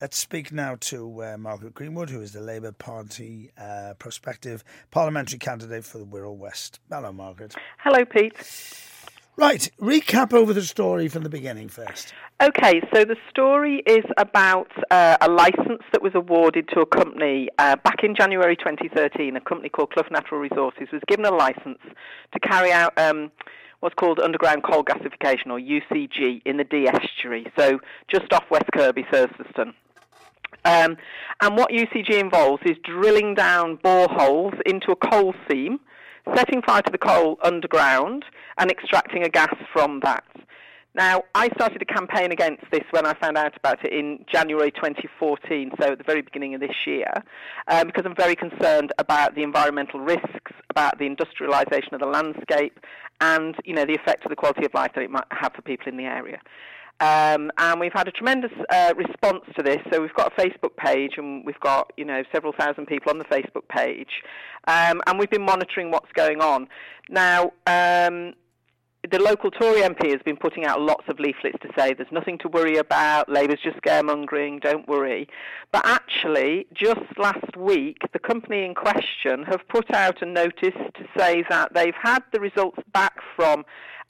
Let's speak now to Margaret Greenwood, who is the Labour Party prospective parliamentary candidate for the Wirral West. Hello, Margaret. Hello, Pete. Right, recap over the story from the beginning first. Okay, so the story is about a licence that was awarded to a company back in January 2013. A company called Clough Natural Resources was given a licence to carry out what's called underground coal gasification, or UCG, in the Dee estuary, so just off West Kirby, Thurston. And what UCG involves is drilling down boreholes into a coal seam, setting fire to the coal underground, and extracting a gas from that. Now, I started a campaign against this when I found out about it in January 2014, so at the very beginning of this year, because I'm very concerned about the environmental risks, about the industrialisation of the landscape, and, the effect of the quality of life that it might have for people in the area. And we've had a tremendous response to this. So we've got a Facebook page, and we've got, several thousand people on the Facebook page. And we've been monitoring what's going on. Now, the local Tory MP has been putting out lots of leaflets to say there's nothing to worry about, Labour's just scaremongering, don't worry. But actually, just last week, the company in question have put out a notice to say that they've had the results back from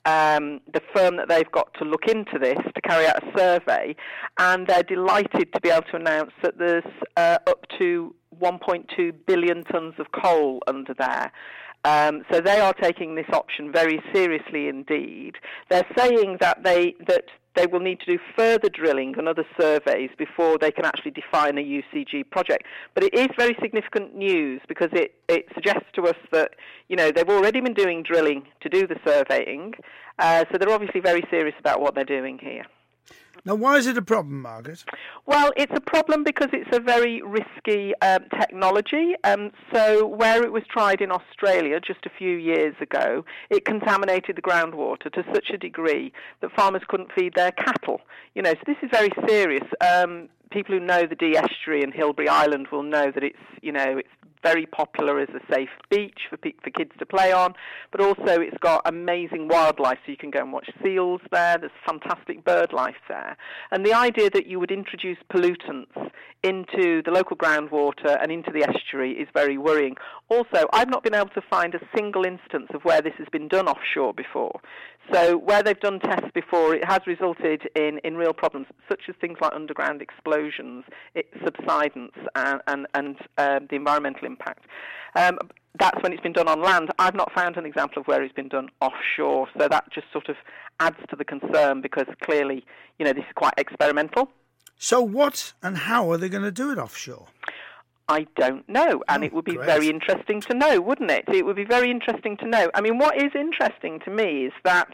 the firm that they've got to look into this, to carry out a survey, and they're delighted to be able to announce that there's up to 1.2 billion tonnes of coal under there. So they are taking this option very seriously indeed. They're saying that they will need to do further drilling and other surveys before they can actually define a UCG project. But it is very significant news, because it suggests to us that, they've already been doing drilling to do the surveying. So they're obviously very serious about what they're doing here. Now, why is it a problem, Margaret? Well, it's a problem because it's a very risky technology. So where it was tried in Australia just a few years ago, it contaminated the groundwater to such a degree that farmers couldn't feed their cattle. So this is very serious. People who know the Dee estuary and Hilbre Island will know that it's very popular as a safe beach for kids to play on, but also it's got amazing wildlife, so you can go and watch seals there. There's fantastic bird life there. And the idea that you would introduce pollutants into the local groundwater and into the estuary is very worrying. Also, I've not been able to find a single instance of where this has been done offshore before. So where they've done tests before, it has resulted in real problems, such as things like underground explosions, subsidence, and the environmental impact. That's when it's been done on land. I've not found an example of where it's been done offshore, so that just sort of adds to the concern, because clearly, this is quite experimental. So what and how are they going to do it offshore? I don't know, and it would be very interesting to know, wouldn't it? It would be very interesting to know. I mean, what is interesting to me is that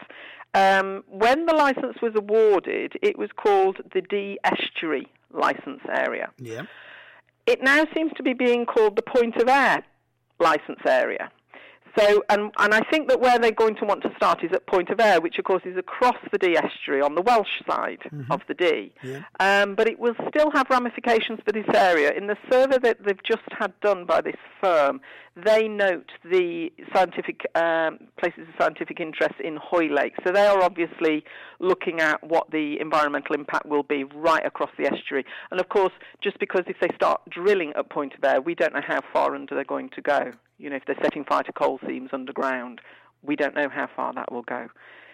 when the licence was awarded, it was called the Dee Estuary Licence Area. Yeah. It now seems to be being called the Point of Ayre Licence Area. So, and I think that where they're going to want to start is at Point of Ayre, which of course is across the Dee estuary on the Welsh side of the Dee. Yeah. But it will still have ramifications for this area. In the survey that they've just had done by this firm, they note the scientific places of scientific interest in Hoylake. So they are obviously looking at what the environmental impact will be right across the estuary. And of course, just because if they start drilling at Point of Ayre, we don't know how far under they're going to go. If they're setting fire to coal seams underground, we don't know how far that will go.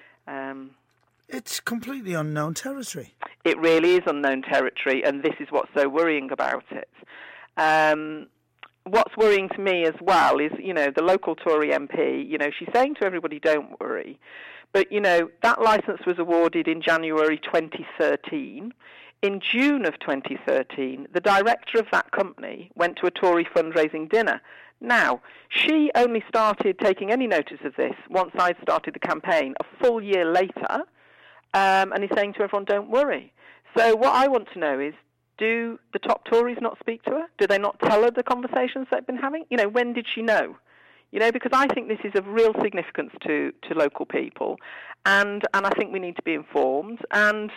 It's completely unknown territory. It really is unknown territory, and this is what's so worrying about it. What's worrying to me as well is, the local Tory MP, she's saying to everybody, don't worry. But, that licence was awarded in January 2013. In June of 2013, the director of that company went to a Tory fundraising dinner. Now, she only started taking any notice of this once I'd started the campaign a full year later, and he's saying to everyone, don't worry. So what I want to know is, do the top Tories not speak to her? Do they not tell her the conversations they've been having? When did she know? Because I think this is of real significance to local people, and I think we need to be informed, and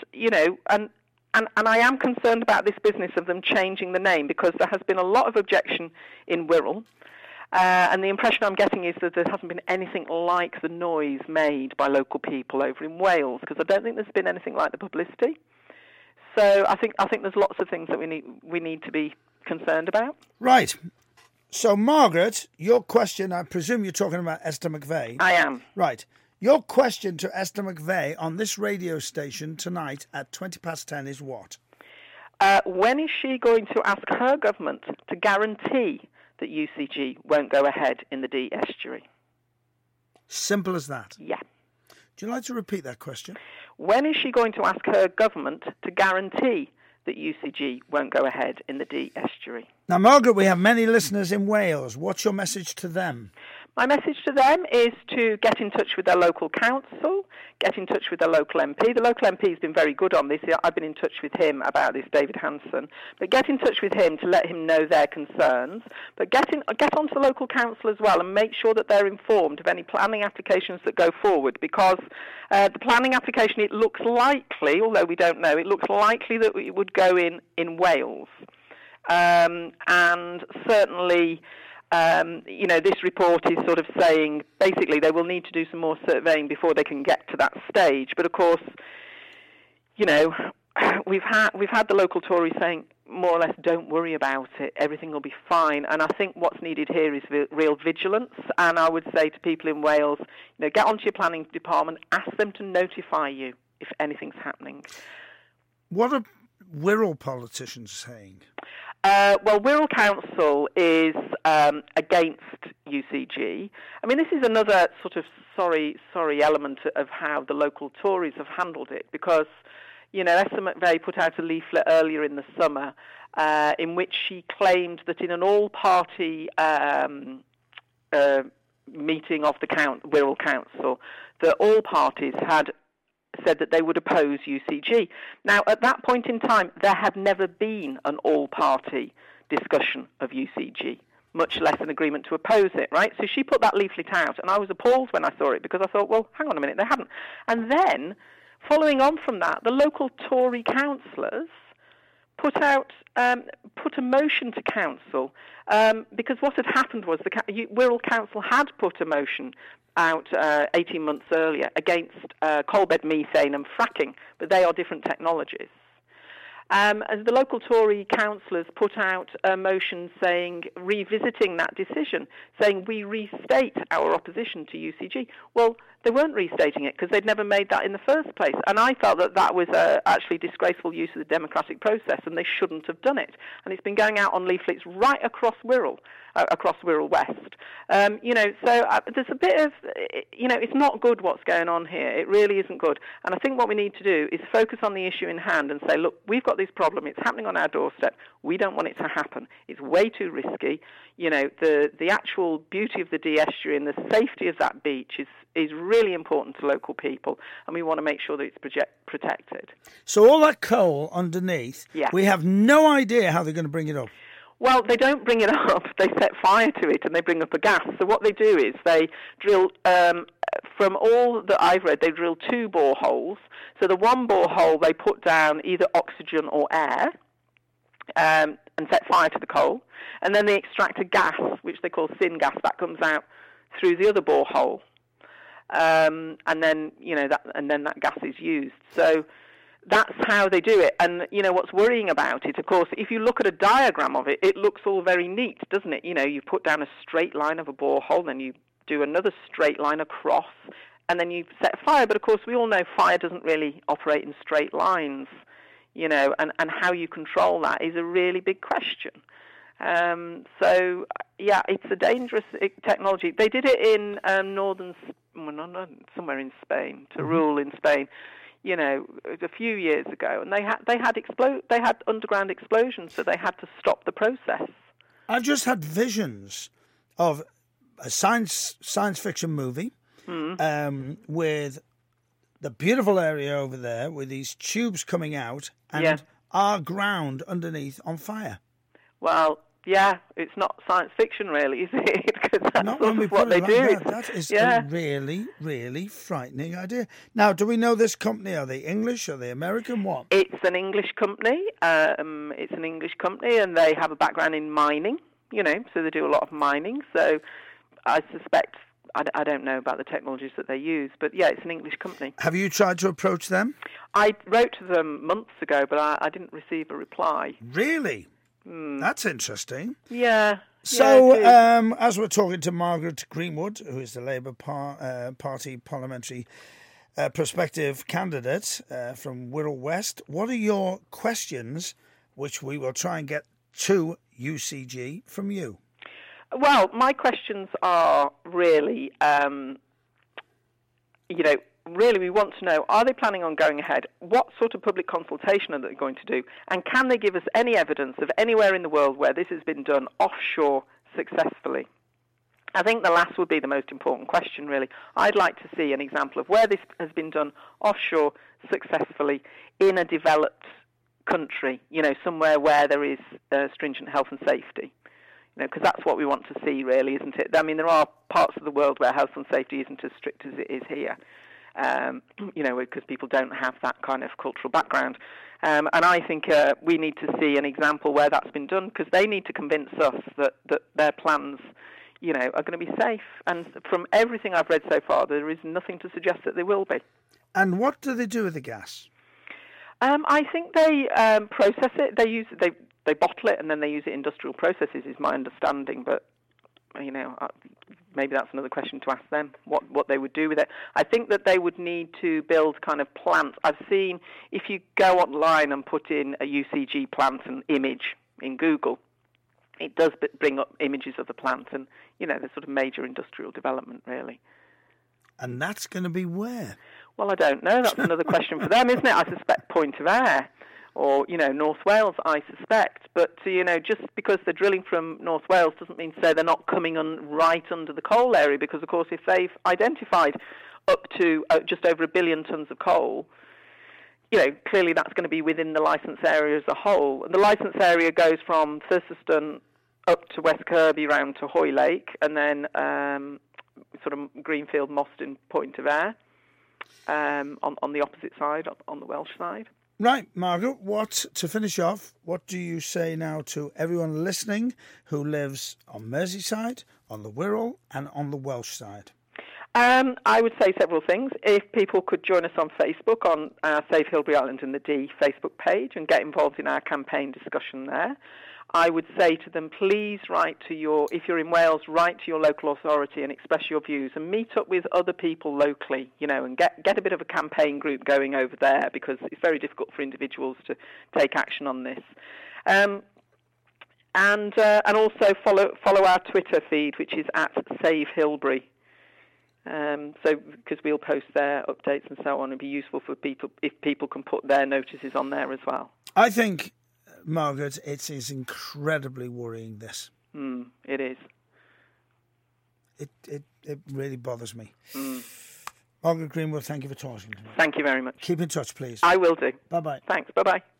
I am concerned about this business of them changing the name, because there has been a lot of objection in Wirral. And the impression I'm getting is that there hasn't been anything like the noise made by local people over in Wales, because I don't think there's been anything like the publicity. So I think there's lots of things that we need to be concerned about. Right. So, Margaret, your question, I presume you're talking about Esther McVey. I am. Right. Your question to Esther McVey on this radio station tonight at 10:20 is what? When is she going to ask her government to guarantee that UCG won't go ahead in the Dee estuary? Simple as that. Yeah. Do you like to repeat that question? When is she going to ask her government to guarantee that UCG won't go ahead in the Dee estuary? Now, Margaret, we have many listeners in Wales. What's your message to them? My message to them is to get in touch with their local council, get in touch with their local MP. The local MP has been very good on this. I've been in touch with him about this, David Hanson. But get in touch with him to let him know their concerns. But get onto the local council as well and make sure that they're informed of any planning applications that go forward, because the planning application, it looks likely, although we don't know, it looks likely that it would go in Wales. And certainly... this report is sort of saying basically they will need to do some more surveying before they can get to that stage. But of course, we've had the local Tories saying more or less, don't worry about it, everything will be fine. And I think what's needed here is real vigilance. And I would say to people in Wales, get onto your planning department, ask them to notify you if anything's happening. What are Wirral politicians saying? Well, Wirral Council is against UCG. I mean, this is another sort of sorry element of how the local Tories have handled it, because, Esther McVey put out a leaflet earlier in the summer in which she claimed that in an all-party meeting of the Wirral Council, that all parties had said that they would oppose UCG. Now, at that point in time, there had never been an all-party discussion of UCG, much less an agreement to oppose it, right? So she put that leaflet out, and I was appalled when I saw it, because I thought, well, hang on a minute, they hadn't. And then, following on from that, the local Tory councillors put a motion to council, because what had happened was the Wirral Council had put a motion out 18 months earlier against coal bed methane and fracking, but they are different technologies. As the local Tory councillors put out a motion revisiting that decision, saying we restate our opposition to UCG. Well, they weren't restating it because they'd never made that in the first place. And I felt that was actually disgraceful use of the democratic process, and they shouldn't have done it. And it's been going out on leaflets right across Wirral West. So there's a bit of, it's not good what's going on here. It really isn't good. And I think what we need to do is focus on the issue in hand and say, look, we've got this problem. It's happening on our doorstep. We don't want it to happen. It's way too risky. The actual beauty of the Dee estuary and the safety of that beach is really important to local people, and we want to make sure that it's protected. So all that coal underneath, we have no idea how they're going to bring it up. Well, they don't bring it up. They set fire to it and they bring up a gas. So what they do is they drill, from all that I've read, they drill 2 boreholes. So the one borehole, they put down either oxygen or air and set fire to the coal. And then they extract a gas, which they call syngas, that comes out through the other borehole. And then, that gas is used. So that's how they do it. And, what's worrying about it, of course, if you look at a diagram of it, it looks all very neat, doesn't it? You put down a straight line of a borehole, then you do another straight line across, and then you set fire. But, of course, we all know fire doesn't really operate in straight lines, and how you control that is a really big question. It's a dangerous technology. They did it in somewhere in Spain, Teruel in Spain, a few years ago, and they had underground explosions, so they had to stop the process. I've just had visions of a science fiction movie with the beautiful area over there with these tubes coming out and our ground underneath on fire. Well, it's not science fiction, really, is it? Because that's not sort of what they do. That is a really, really frightening idea. Now, do we know this company? Are they English? Are they American? What? It's an English company. And they have a background in mining, so they do a lot of mining. So I suspect I don't know about the technologies that they use, but yeah, it's an English company. Have you tried to approach them? I wrote to them months ago, but I didn't receive a reply. Really? That's interesting. Yeah. So, as we're talking to Margaret Greenwood, who is the Labour Party parliamentary prospective candidate from Wirral West, what are your questions, which we will try and get to UCG from you? Well, my questions are really, really we want to know, are they planning on going ahead? What sort of public consultation are they going to do? And can they give us any evidence of anywhere in the world where this has been done offshore successfully? I think the last would be the most important question, really. I'd like to see an example of where this has been done offshore successfully in a developed country, somewhere where there is stringent health and safety. Because that's what we want to see, really, isn't it? I mean, there are parts of the world where health and safety isn't as strict as it is here, because people don't have that kind of cultural background. And I think we need to see an example where that's been done, because they need to convince us that their plans, are going to be safe. And from everything I've read so far, there is nothing to suggest that they will be. And what do they do with the gas? I think they process it. They bottle it and then they use it in industrial processes, is my understanding. But, maybe that's another question to ask them, what they would do with it. I think that they would need to build kind of plants. I've seen, if you go online and put in a UCG plant and image in Google, it does bring up images of the plant and, the sort of major industrial development, really. And that's going to be where? Well, I don't know. That's another question for them, isn't it? I suspect Point of Ayr. Or, North Wales, I suspect. But, just because they're drilling from North Wales doesn't mean to say they're not coming right under the coal area, because, of course, if they've identified up to just over 1 billion tonnes of coal, clearly that's going to be within the licence area as a whole. And the licence area goes from Thurston up to West Kirby round to Hoylake, and then sort of Greenfield, Mostyn, Point of Ayr on the opposite side, on the Welsh side. Right, Margaret, to finish off, what do you say now to everyone listening who lives on Merseyside, on the Wirral and on the Welsh side? I would say several things. If people could join us on Facebook, on our Save Hilbre Island and the Dee Facebook page, and get involved in our campaign discussion there. I would say to them, please if you're in Wales, write to your local authority and express your views and meet up with other people locally, and get a bit of a campaign group going over there, because it's very difficult for individuals to take action on this. And also follow our Twitter feed, which is @Save Hilbre. Because we'll post their updates and so on. It'd be useful for people if people can put their notices on there as well. I think, Margaret, it is incredibly worrying, this. It is. It really bothers me. Margaret Greenwood, thank you for talking to me. Thank you very much. Keep in touch, please. I will do. Bye-bye. Thanks. Bye-bye.